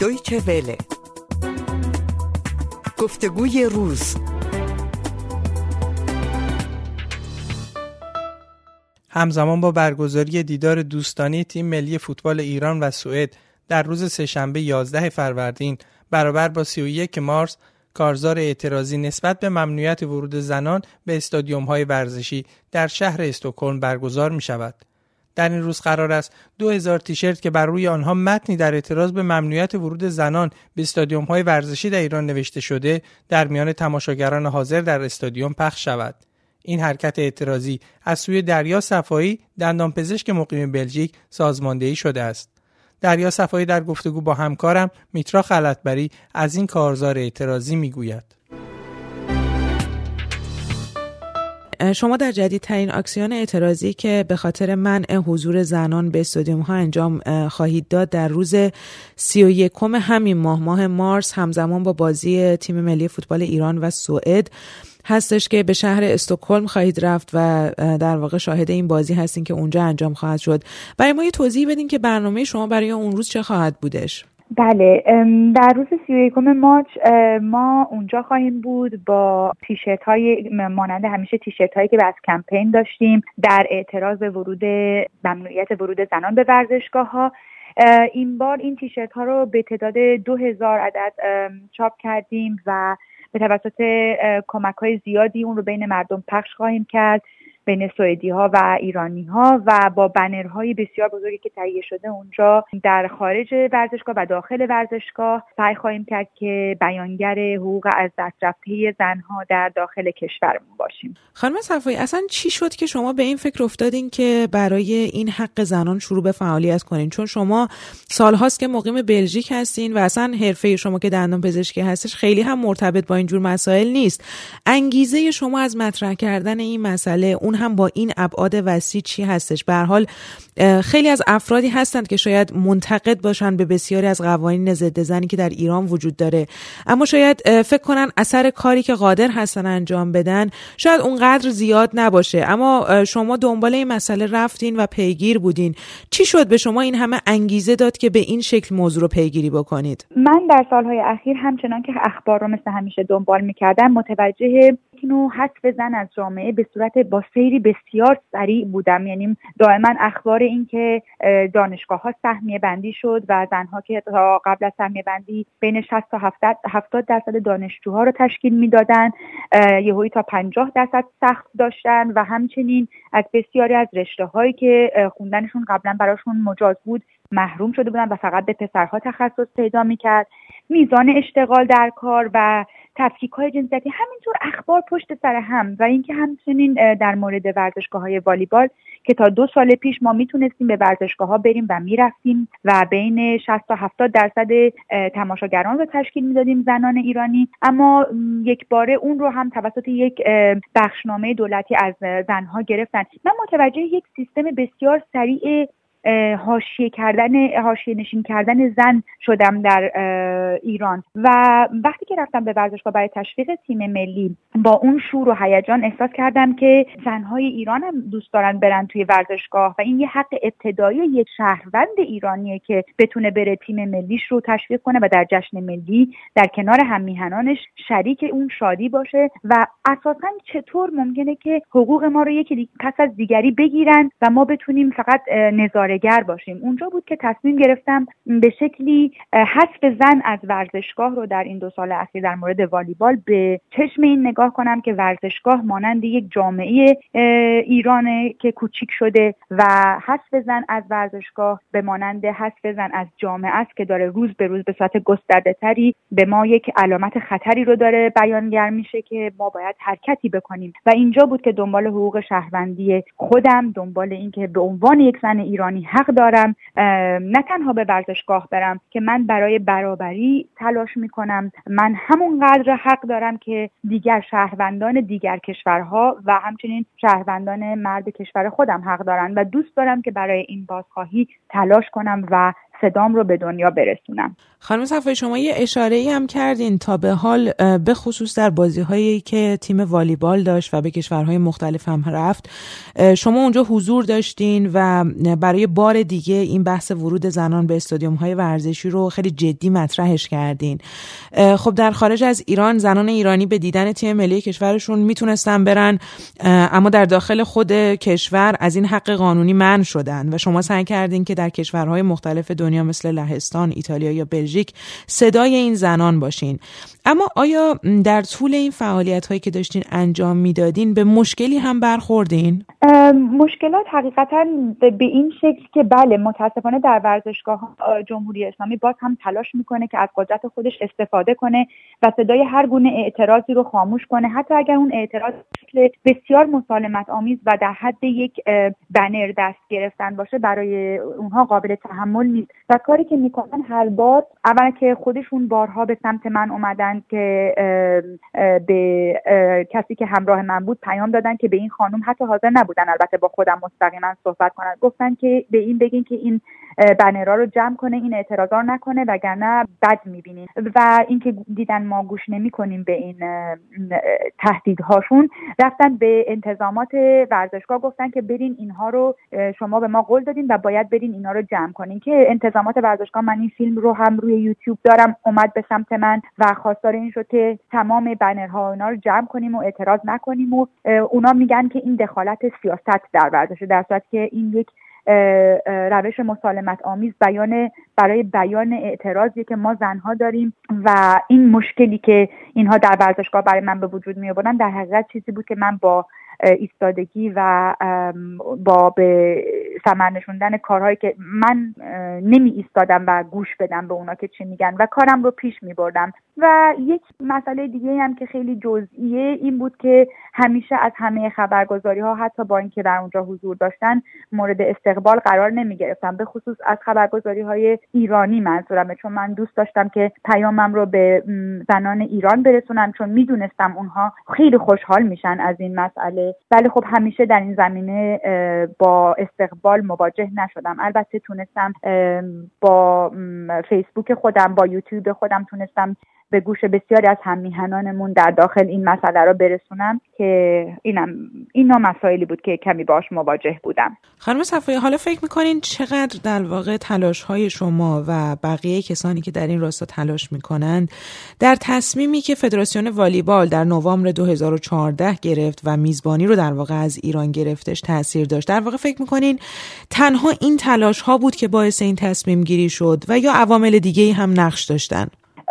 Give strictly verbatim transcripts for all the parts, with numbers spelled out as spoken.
دویچه وله. گفتگوی روز. همزمان با برگزاری دیدار دوستانه تیم ملی فوتبال ایران و سوئد در روز سه‌شنبه یازده فروردین برابر با سی و یک مارس، کارزار اعتراضی نسبت به ممنوعیت ورود زنان به استادیوم‌های ورزشی در شهر استکهلم برگزار می‌شود. در این روز قرار است دو هزار تیشرت که بر روی آنها متنی در اعتراض به ممنوعیت ورود زنان به استادیوم‌های ورزشی در ایران نوشته شده در میان تماشاگران حاضر در استادیوم پخش شود. این حرکت اعتراضی از سوی دریا صفایی، دندانپزشک مقیم بلژیک، سازماندهی شده است. دریا صفایی در گفتگو با همکارم میترا خلعتبری از این کارزار اعتراضی میگوید. شما در جدیدترین اکسیون اعتراضی که به خاطر منع حضور زنان به استادیوم ها انجام خواهید داد در روز سی و یکم همین ماه ماه مارس همزمان با بازی تیم ملی فوتبال ایران و سوئد هستش که به شهر استکهلم خواهید رفت و در واقع شاهد این بازی هستین که اونجا انجام خواهد شد. برای ما یه توضیح بدین که برنامه شما برای اون روز چه خواهد بودش؟ بله، در روز سی و یکم مارس ما اونجا خواهیم بود با تیشرت های مانند همیشه تیشرت هایی که از کمپین داشتیم در اعتراض ورود ممنوعیت ورود زنان به ورزشگاه ها. این بار این تیشرت ها رو به تعداد دو هزار عدد چاپ کردیم و به توسط کمک های زیادی اون رو بین مردم پخش خواهیم کرد، بین سوئدی ها و ایرانی ها، و با بنرهای بسیار بزرگی که تهیه شده اونجا در خارج ورزشگاه و داخل ورزشگاه سعی خواهیم کرد که بیانگر حقوق از دست رفته زنها در داخل کشورمون باشیم. خانم صفایی، اصلا چی شد که شما به این فکر افتادین که برای این حق زنان شروع به فعالیت کنین؟ چون شما سالهاست که مقیم بلژیک هستین و اصلا حرفه شما که دندانپزشکی هستش خیلی هم مرتبط با اینجور مسائل نیست. انگیزه شما از مطرح کردن این مسئله، اون هم با این ابعاد وسیع، چی هستش؟ به هر حال خیلی از افرادی هستند که شاید منتقد باشن به بسیاری از قوانین ضد زنی که در ایران وجود داره، اما شاید فکر کنن اثر کاری که قادر هستن انجام بدن شاید اونقدر زیاد نباشه، اما شما دنبال این مسئله رفتین و پیگیر بودین. چی شد به شما این همه انگیزه داد که به این شکل موضوع رو پیگیری بکنید؟ من در سالهای اخیر همچنان که اخبار رو مثل همیشه دنبال می‌کردم متوجه نوع حذف زن از جامعه به صورت با سیری بسیار سریع بودم. یعنی دائما اخبار این که دانشگاه‌ها سهمیه بندی شد و زنها که تا قبل از سهمیه بندی بین شصت تا هفتاد درصد دانشجوها رو تشکیل میدادن، یهویی تا پنجاه درصد سقف داشتن و همچنین از بسیاری از رشته‌هایی که خوندنشون قبلا براشون مجاز بود محروم شده بودن و فقط به پسرها تخصص پیدا میکرد. میزان اشتغال در کار و تفکیک‌های جنسیتی، همینطور اخبار پشت سر هم، و اینکه همچنین در مورد ورزشگاه‌های والیبال که تا دو سال پیش ما میتونستیم به ورزشگاه‌ها بریم و میرفتیم و بین شصت تا هفتاد درصد تماشاگران رو تشکیل میدادیم زنان ایرانی، اما یک باره اون رو هم توسط یک بخشنامه دولتی از زنها گرفتن. من متوجه یک سیستم بسیار سریع حاشیه کردن حاشیه نشین کردن زن شدم در ایران و وقتی که رفتم به ورزشگاه برای تشویق تیم ملی با اون شور و هیجان احساس کردم که زنهای ایران هم دوست دارن برن توی ورزشگاه و این یه حق ابتدایی یک شهروند ایرانیه که بتونه بره تیم ملیش رو تشویق کنه و در جشن ملی در کنار هم‌میهنانش شریک اون شادی باشه و اساساً چطور ممکنه که حقوق ما رو یکی پس از دیگری بگیرن و ما بتونیم فقط نظاره گر باشیم. اونجا بود که تصمیم گرفتم به شکلی حذف زن از ورزشگاه رو در این دو سال اخیر در مورد والیبال به چشم این نگاه کنم که ورزشگاه مانند یک جامعه ایرانه که کوچیک شده و حذف زن از ورزشگاه به مانند حذف زن از جامعه است که داره روز به روز به صورت گسترده تری به ما یک علامت خطری رو داره بیانگر میشه که ما باید حرکتی بکنیم. و اینجا بود که دنبال حقوق شهروندی خودم، دنبال این که به عنوان یک زن ایرانی حق دارم نه تنها به ورزشگاه برم که من برای برابری تلاش میکنم، من همونقدر حق دارم که دیگر شهروندان دیگر کشورها و همچنین شهروندان مرد کشور خودم حق دارن و دوست دارم که برای این بازخواهی تلاش کنم و صدام رو به دنیا برسونم. خانم صفایی، شما یه اشاره‌ای هم کردین تا به حال به خصوص در بازی‌هایی که تیم والیبال داشت و به کشورهای مختلف هم رفت، شما اونجا حضور داشتین و برای بار دیگه این بحث ورود زنان به استادیوم‌های ورزشی رو خیلی جدی مطرحش کردین. خب در خارج از ایران زنان ایرانی به دیدن تیم ملی کشورشون میتونستن برن، اما در داخل خود کشور از این حق قانونی منع شدن و شما سعی کردین که در کشورهای مختلف دنیا مثل لهستان، ایتالیا یا بلژیک صدای این زنان باشین. اما آیا در طول این فعالیت‌هایی که داشتین انجام میدادین به مشکلی هم برخوردین؟ مشکلات حقیقتاً به این شکل که بله، متاسفانه در ورزشگاه جمهوری اسلامی باز هم تلاش میکنه که از قدرت خودش استفاده کنه و صدای هر گونه اعتراضی رو خاموش کنه، حتی اگر اون اعتراض شکل بسیار مسالمت آمیز و در حد یک بنر دست گرفتن باشه برای اونها قابل تحمل نیست. و کاری که میکنن هر بار، اولا که خودشون بارها به سمت من اومدن که به کسی که همراه من بود پیام دادن که به این خانم حتی حاضر نبودن البته با خودم مستقیما صحبت کنن، گفتن که به این بگین که این بنرها رو جمع کنه، این اعتراضا رو نکنه وگرنه بد میبینین. و اینکه دیدن ما گوش نمیکنیم به این تهدیدهاشون، رفتن به انتظامات ورزشگاه گفتن که برین اینها رو، شما به ما قول دادین و باید برین اینا رو جمع کنین. که انتظامات ورزشگاه، من این فیلم رو هم روی یوتیوب دارم، اومد به سمت من و خواستار این شد که تمام بنرها اینا رو جمع کنیم و اعتراض نکنیم و اونا میگن که این دخالت سیاست در ورزشه، در صورتی که این یک روش مسالمت آمیز بیان برای بیان اعتراضی که ما زنها داریم و این مشکلی که اینها در ورزشگاه برای من به وجود می آوردن در حقیقت چیزی بود که من با ایستادگی و با به ثمر نشوندن کارهایی که من نمی ایستادم و گوش بدم به اونا که چی میگن و کارم رو پیش می بردم. و یک مسئله دیگه هم که خیلی جزئیه این بود که همیشه از همه خبرگزاری ها، حتی با اینکه در اونجا حضور داشتن، مورد استقبال قرار نمی گرفتم، به خصوص از خبرگزاری های ایرانی منظورمه، چون من دوست داشتم که پیامم رو به زنان ایران برسونم، چون میدونستم اونها خیلی خوشحال میشن از این مسئله. ولی خب همیشه در این زمینه با استقبال مواجه نشدم. البته تونستم با فیسبوک خودم، با یوتیوب خودم تونستم به گوش بسیاری از هم‌میهنانمون در داخل این مسئله رو برسونم که اینم این نوع مسائلی بود که کمی باش مواجه بودم. خانم صفایی، حالا فکر می‌کنین چقدر در واقع تلاش‌های شما و بقیه کسانی که در این راستا تلاش می‌کنند در تصمیمی که فدراسیون والیبال در نوامبر دو هزار و چهارده گرفت و میزبانی رو در واقع از ایران گرفتش تأثیر داشت؟ در واقع فکر می‌کنین تنها این تلاش‌ها بود که باعث این تصمیم گیری شد و یا عوامل دیگه‌ای هم نقش داشتن؟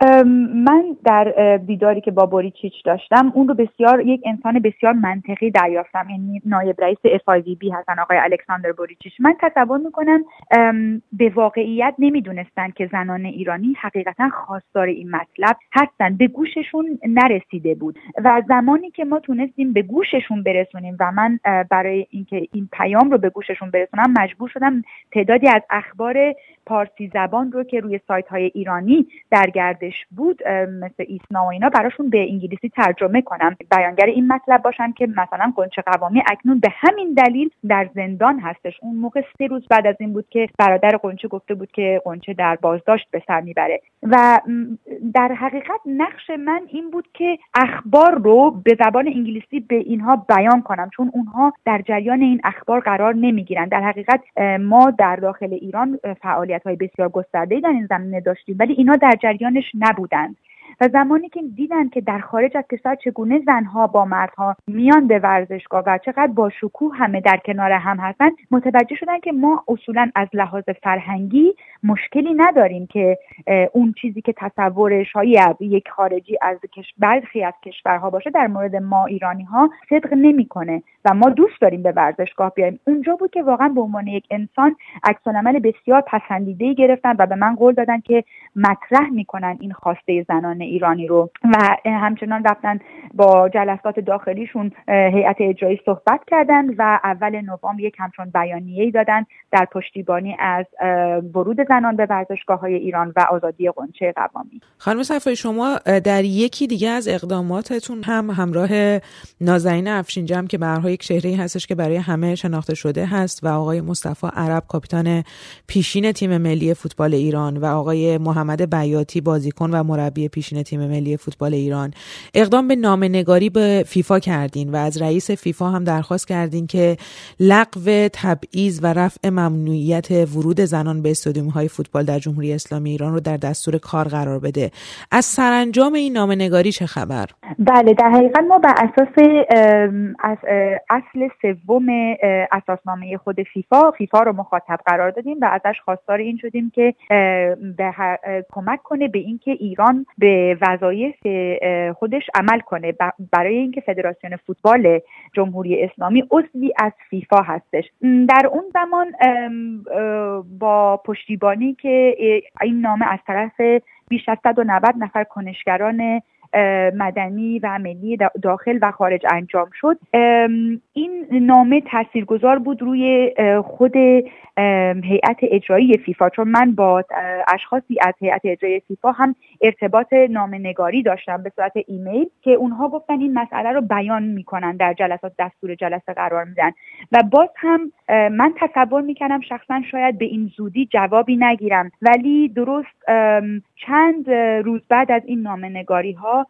من در دیداری که با بوریچیچ داشتم اون رو بسیار یک انسان بسیار منطقی دریافتم. یعنی نایب رئیس اف آی وی بی هستن آقای الکساندر بوریچیچ. من تصور میکنم به واقعیت نمیدونستن که زنان ایرانی حقیقتا خواستار این مطلب هستن، به گوششون نرسیده بود و زمانی که ما تونستیم به گوششون برسونیم و من برای اینکه این پیام رو به گوششون برسونم مجبور شدم تعدادی از اخبار پارسی زبان رو که روی سایت های ایرانی در گردش بود مثل ایسنا و اینا براشون به انگلیسی ترجمه کنم، بیانگر این مطلب باشم که مثلا قنچه قوامی اکنون به همین دلیل در زندان هستش. اون موقع سه روز بعد از این بود که برادر قنچه گفته بود که قنچه در بازداشت به سر میبره و در حقیقت نقش من این بود که اخبار رو به زبان انگلیسی به اینها بیان کنم، چون اونها در جریان این اخبار قرار نمیگیرن. در حقیقت ما در داخل ایران فعالیت‌های بسیار گسترده‌ای در این زمینه داشتیم ولی اینا در جریانش نبودند و زمانی که دیدن که در خارج از کشور چگونه زنها با مردها میان به ورزشگاه و چقدر با شکوه همه در کنار هم هستن، متوجه شدن که ما اصولا از لحاظ فرهنگی مشکلی نداریم که اون چیزی که تصورش های یک خارجی از برخی از کشورها باشه در مورد ما ایرانی ها صدق نمیکنه و ما دوست داریم به ورزشگاه بیایم. اونجا بود که واقعا به عنوان یک انسان عکس‌العمل بسیار پسندیده‌ای گرفتن و به من قول دادن که مطرح میکنن این خواسته زنان ایرانی رو و همچنان رفتن با جلسات داخلیشون هیئت اجرایی صحبت کردن و اول نوامبر یک همچون بیانیه‌ای دادن در پشتیبانی از ورود زنان به ورزشگاه‌های ایران و آزادی غنچه قوامی. خانم صفایی، شما در یکی دیگه از اقداماتتون هم همراه نازنین افشین‌جمع که به هر حال یک چهره‌ای هستش که برای همه شناخته شده هست و آقای مصطفی عرب کاپیتان پیشین تیم ملی فوتبال ایران و آقای محمد بیاتی بازیکن و مربی پیشین تیم ملی فوتبال ایران اقدام به نامه‌نگاری به فیفا کردین و از رئیس فیفا هم درخواست کردین که لغو تبعیض و رفع ممنوعیت ورود زنان به استادیوم‌های فوتبال در جمهوری اسلامی ایران رو در دستور کار قرار بده. از سرانجام این نامه‌نگاری چه خبر؟ بله، در حقیقت ما بر اساس از اصل سوم اساسنامه خود فیفا فیفا رو مخاطب قرار دادیم و ازش خواستار این شدیم که به کمک کنه به اینکه ایران به وظایف خودش عمل کنه برای اینکه فدراسیون فوتبال جمهوری اسلامی عضوی از فیفا هستش. در اون زمان با پشتیبانی که این نامه از طرف بیش از صد و نود نفر کنشگران مدنی و ملی داخل و خارج انجام شد، این نامه تاثیرگذار بود روی خود هیئت اجرایی فیفا، چون من با اشخاصی از هیئت اجرایی فیفا هم ارتباط نامه‌نگاری داشتم به صورت ایمیل که اونها گفتن این مسئله رو بیان میکنن، در جلسات دستور جلسه قرار میدن و باز هم من تصور میکنم شخصا شاید به این زودی جوابی نگیرم، ولی درست چند روز بعد از این نامه‌نگاری ها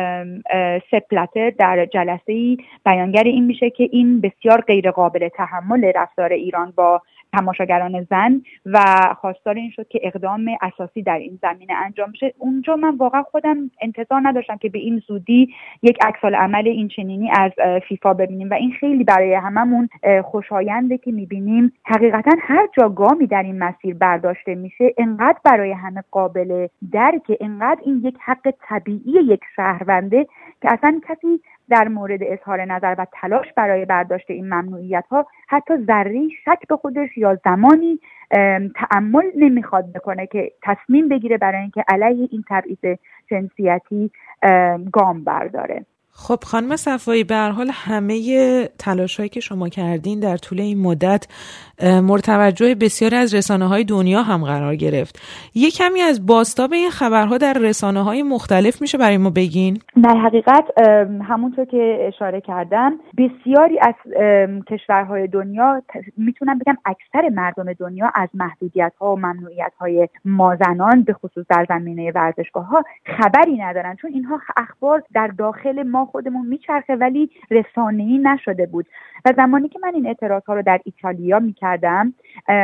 سپ بلاتر در جلسه‌ای بیانگر این میشه که این بسیار غیر قابل تحمل رفتار ایران با تماشاگران زن و خواستار این شد که اقدام اساسی در این زمینه انجام بشه. اونجا من واقعا خودم انتظار نداشتم که به این زودی یک عکس‌العمل این چنینی از فیفا ببینیم و این خیلی برای هممون خوشاینده که میبینیم حقیقتا هر جا گامی در این مسیر برداشته میشه انقدر برای همه قابل درکه، انقدر این یک حق طبیعی یک شهرونده که اصلا کسی در مورد اظهار نظر و تلاش برای برداشت این ممنوعیت ها حتی ذره شک به خودش یا زمانی تأمل نمیخواد بکنه که تصمیم بگیره برای اینکه علیه این تبعیض جنسیتی گام برداره. خب خانم صفایی، به هر حال همه تلاش‌هایی که شما کردین در طول این مدت مورد توجه بسیاری از رسانه‌های دنیا هم قرار گرفت. یه کمی از بازتاب این خبرها در رسانه‌های مختلف میشه برای ما بگین؟ در حقیقت همونطور که اشاره کردم بسیاری از کشورهای دنیا، میتونم بگم اکثر مردم دنیا، از محدودیت‌ها و ممنوعیت‌های ما زنان به خصوص در زمینه ورزشگاه‌ها خبری ندارن، چون اینها اخبار در داخل ما خودمون میچرخه ولی رسانه‌ای نشده بود. و زمانی که من این اعتراض‌ها رو در ایتالیا میکردم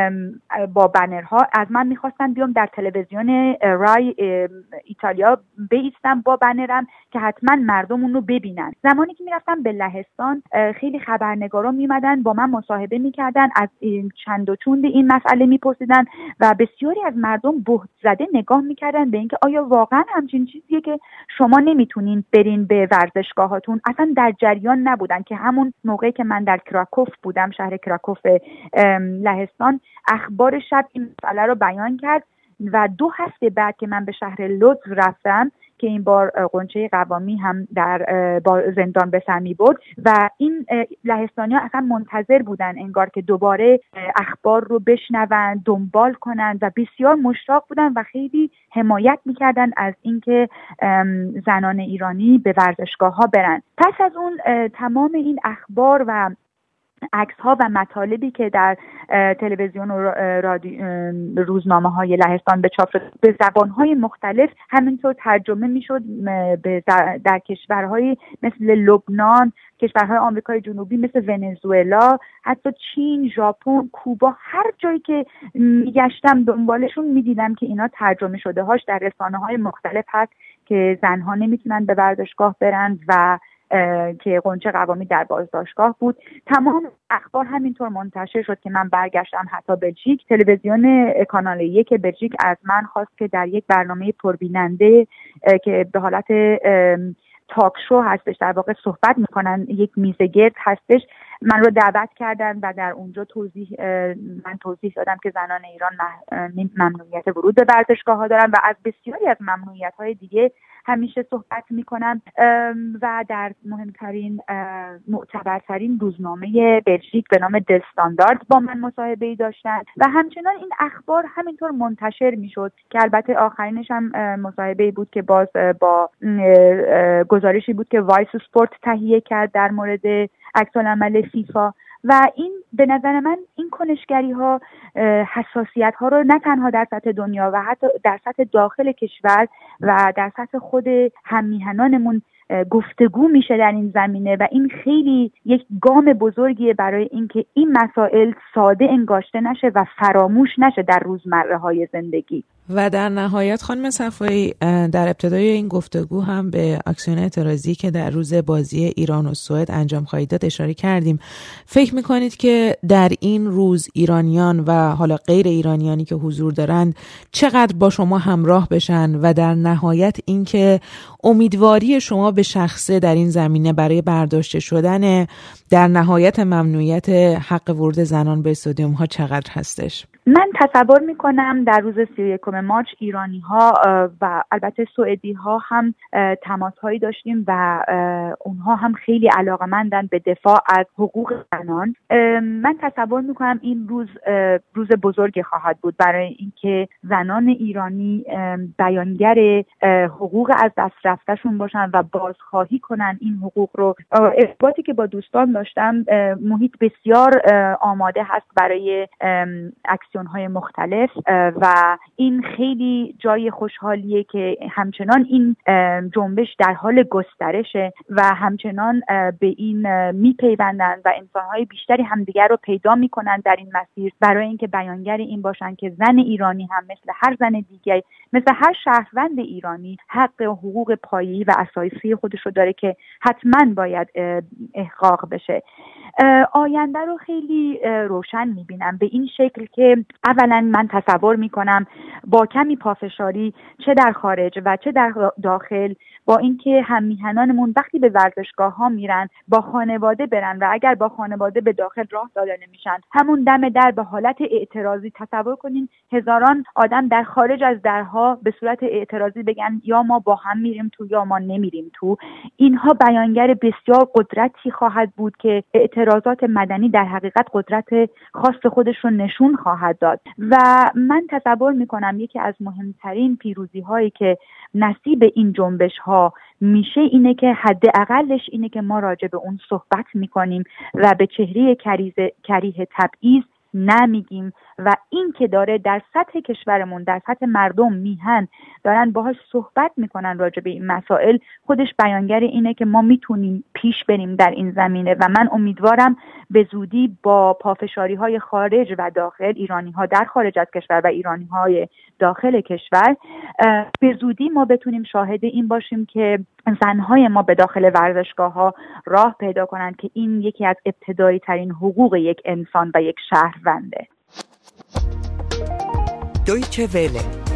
با بنرها، از من میخواستن بیام در تلویزیون رای ایتالیا بیستم با بنرم که حتما مردم اون رو ببینن. زمانی که میرفتم به لهستان، خیلی خبرنگارا میمدن با من مصاحبه میکردن، از چند و چوند این مسئله میپرسیدن و بسیاری از مردم بهت زده نگاه میکردن به اینکه آیا واقعا همچین چیزیه که شما نمیتونین برین به ورزشگاهاتون. اصلا در جریان نبودن که همون موقعی که من در کراکوف بودم، شهر کراکوف لهستان، اخبار شب این مسئله رو بیان کرد و دو هفته بعد که من به شهر لودز رفتم که این بار غنچه قوامی هم در با زندان به سر می‌برد و این لهستانی‌ها اصلا منتظر بودن انگار که دوباره اخبار رو بشنون، دنبال کنن و بسیار مشتاق بودن و خیلی حمایت می‌کردن از اینکه زنان ایرانی به ورزشگاه‌ها برن. پس از اون تمام این اخبار و عکس‌ها و مطالبی که در تلویزیون و روزنامه‌های لهستان به چاپ شد به زبان‌های مختلف همینطور ترجمه می‌شد به در کشورهای مثل لبنان، کشورهای آمریکای جنوبی مثل ونزوئلا، حتی چین، ژاپن، کوبا، هر جایی که می‌گشتم دنبالشون می‌دیدم که اینا ترجمه شده هاش در رسانه‌های مختلف هست که زن‌ها نمی‌تونن به ورزشگاه برن و که غنچه قوامی در بازداشتگاه بود. تمام اخبار همینطور منتشر شد که من برگشتم حتی بلژیک. تلویزیون کانال یک بلژیک از من خواست که در یک برنامه پربیننده که به حالت تاک شو هستش، در واقع صحبت میکنن، یک میزه گرد هستش، من رو دعوت کردن و در اونجا توضیح من توضیح دادم که زنان ایران ممنوعیت ورود به ورزشگاه ها دارن و از بسیاری از ممنوعیت های دیگه همیشه صحبت میکنم و در مهمترین معتبرترین روزنامه بلژیک به نام دل استاندارد با من مصاحبه‌ای داشتن و همچنان این اخبار همینطور منتشر میشد که البته آخرینش هم مصاحبه‌ای بود که باز با گزارشی بود که وایس اسپورت تهیه کرد در مورد عکس‌العمل فیفا و این به نظر من این کنشگری ها حساسیت ها رو نه تنها در سطح دنیا و حتی در سطح داخل کشور و در سطح خود هممیهنانمون گفتگو میشه در این زمینه و این خیلی یک گام بزرگیه برای اینکه این مسائل ساده انگاشته نشه و فراموش نشه در روزمره های زندگی. و در نهایت خانم صفایی، در ابتدای این گفتگو هم به اکسیون اعتراضی که در روز بازی ایران و سوئد انجام خواهید داد اشاره کردیم. فکر میکنید که در این روز ایرانیان و حالا غیر ایرانیانی که حضور دارند چقدر با شما همراه بشن و در نهایت اینکه امیدواری شما به شخصه در این زمینه برای برداشته شدن در نهایت ممنوعیت حق ورود زنان به استادیوم ها چقدر هستش؟ من تصور میکنم در روز سی و یکم مارچ ایرانی ها و البته سوئدی ها هم تماس هایی داشتیم و اونها هم خیلی علاقه‌مندن به دفاع از حقوق زنان. من تصور میکنم این روز روز بزرگی خواهد بود برای اینکه زنان ایرانی بیانگر حقوق از دست رفتهشون باشن و بازخواهی کنن این حقوق رو. ارتباطی که با دوستان داشتم، محیط بسیار آماده هست برای اکسیون های مختلف و این خیلی جای خوشحالیه که همچنان این جنبش در حال گسترشه و همچنان به این میپیوندن و انسانهای بیشتری همدیگر رو پیدا میکنن در این مسیر برای اینکه بیانگر این باشن که زن ایرانی هم مثل هر زن دیگه، مثل هر شهروند ایرانی حق و حقوق پایه‌ای و اساسی خودش رو داره که حتما باید احقاق بشه. آینده رو خیلی روشن میبینم به این شکل که اولا من تصور میکنم با کمی پافشاری چه در خارج و چه در داخل، با اینکه هممیهنانمون وقتی به ورزشگاه ها میرن با خانواده برن و اگر با خانواده به داخل راه داده نمیشن همون دم در به حالت اعتراضی، تصور کنین هزاران آدم در خارج از درها به صورت اعتراضی بگن یا ما با هم میریم تو یا ما نمیریم تو. اینها بیانگر بسیار قدرتی خواهد بود که اعتراضات مدنی در حقیقت قدرت خاص خودش رو نشون خواهد داد و من تصور میکنم یکی از مهمترین پیروزی هایی که نصیب این جنبش ها میشه اینه که حداقلش اینه که ما راجع به اون صحبت میکنیم و به چهره کریه تبعیض نمیگیم و این که داره در سطح کشورمون، در سطح مردم میهن دارن باهاش صحبت میکنن راجع به این مسائل، خودش بیانگر اینه که ما میتونیم پیش بریم در این زمینه و من امیدوارم به زودی با پافشاری های خارج و داخل، ایرانی ها در خارج از کشور و ایرانی های داخل کشور، به زودی ما بتونیم شاهد این باشیم که زنهای ما به داخل ورزشگاه ها راه پیدا کنن که این یکی از ابتدایی ترین حقوق یک انسان و یک شهرونده. دویچه وله